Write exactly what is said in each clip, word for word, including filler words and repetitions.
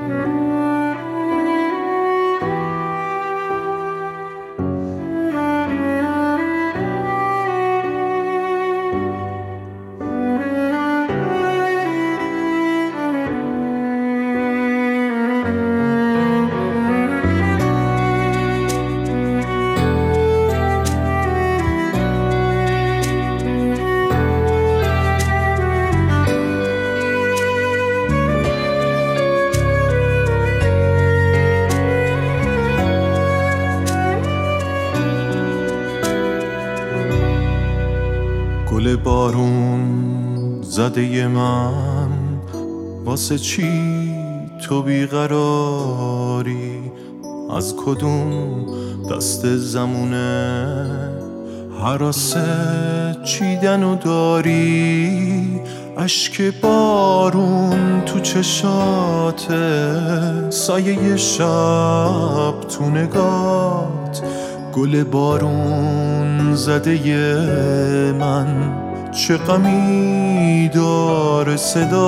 گل بارون زده من، واسه چی تو بیقراری؟ از کدوم دست زمونه هراسه چیدنو داری؟ اشک بارون تو چشاته، سایه شب تو نگات. گل بارون زده من، چه غمی داره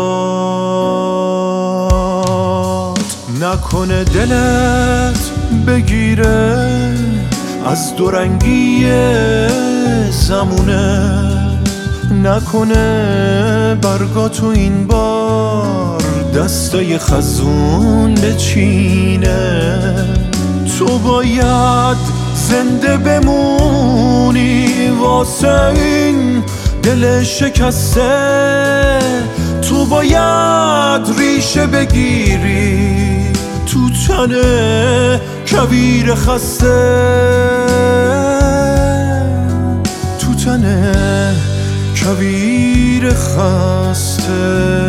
صدات. نکنه دلت بگیره از دورنگی زمونه، نکنه برگاتو این بار دستای خزون بچینه. تو باید زنده بمونی واسه این دل شکسته، تو باید ریشه بگیری تو تن کویر خسته، تو تن کویر خسته.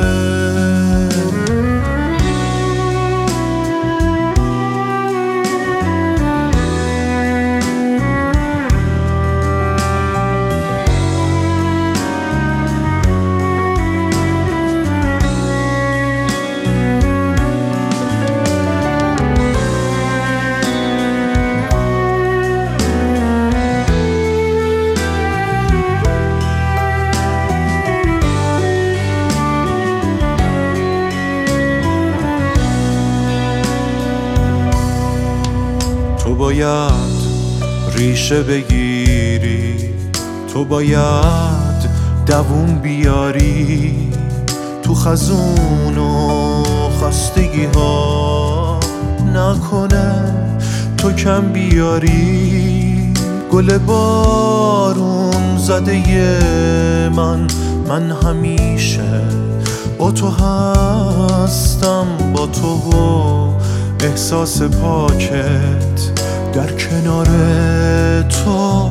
تو باید ریشه بگیری، تو باید دووم بیاری تو خزون و خستگی ها، نکنه تو کم بیاری. گل بارون زده من، من همیشه با تو هستم، با تو و احساس پاکت در کنار تو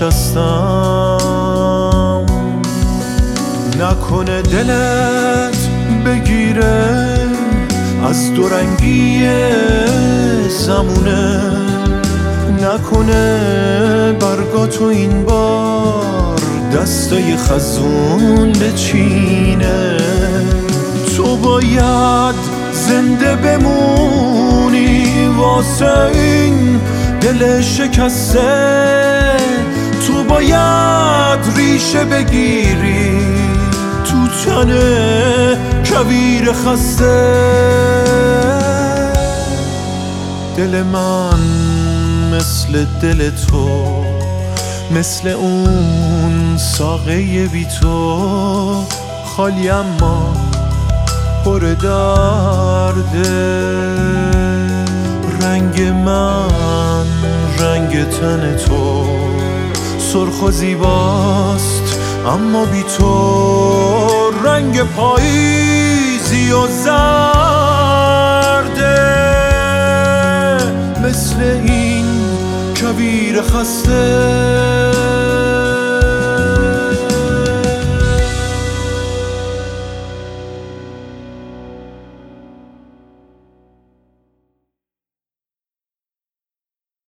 نشستم. نکنه دلت بگیره از دورنگی زمونه، نکنه برگاتو این بار دستای خزون بچینه. تو باید زنده بمونی واسه این دل شکسته، تو باید ریشه بگیری تو تن کویر خسته. دل من مثل دل تو، مثل اون ساقه بی تو، خالی اما پر درده. رنگ من رنگ تن تو، سرخ و زیباست اما بی تو، رنگ پاییزی و زرده. مثل این کویر خسته